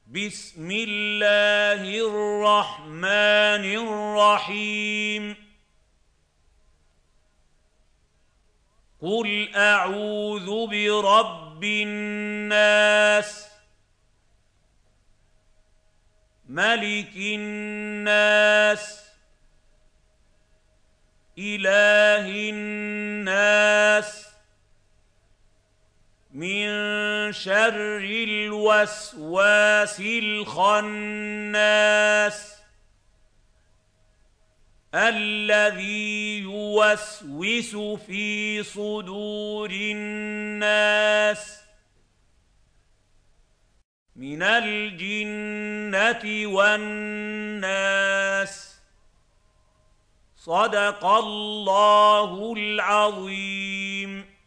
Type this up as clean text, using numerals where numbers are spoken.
بسم الله الرحمن الرحيم قل أعوذ برب الناس ملك الناس إله الناس من شر الوسواس الخناس الذي يوسوس في صدور الناس من الجنة والناس. صدق الله العظيم.